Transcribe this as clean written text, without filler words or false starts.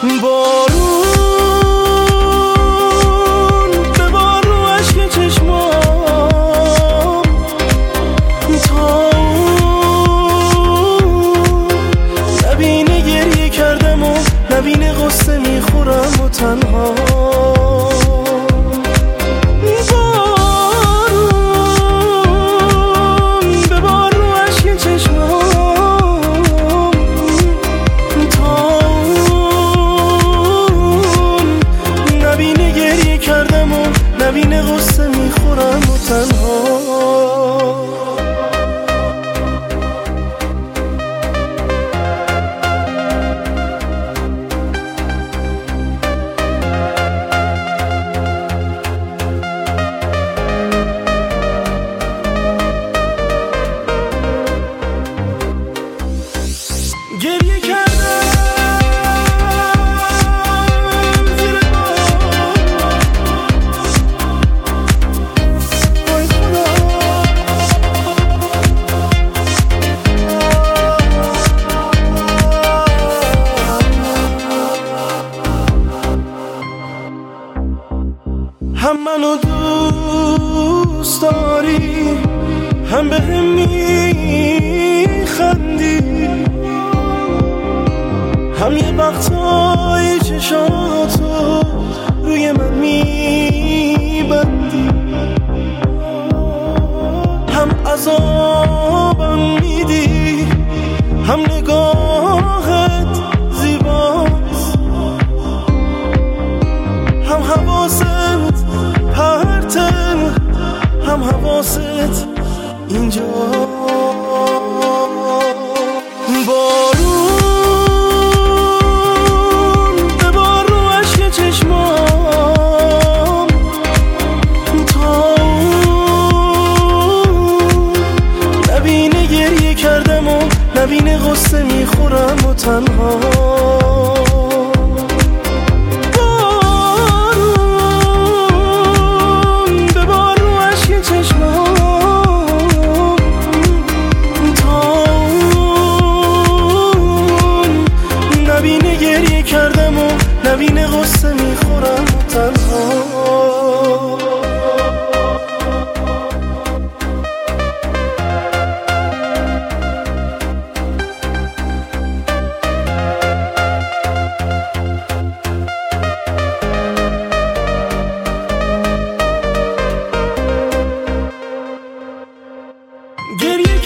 بارون ببار رو اشک چشمام تا اون نبینه گریه کردم و نبینه غصه میخورم و تنها نبینه غصه میخورم و تنها گریه کردم هم منو دوست داری هم بهم میخندی هم یه وقتایی چشاتو روی من میبندی هم عذابم میدی هم نگاهت زیباست هم حواست پرته هم حواست اینجا بارون ببار رو اشک چشمام تا اون نبینه گریه کردم و نبینه غصه میخورم و تنها نبینه غصه میخورم تنها گریه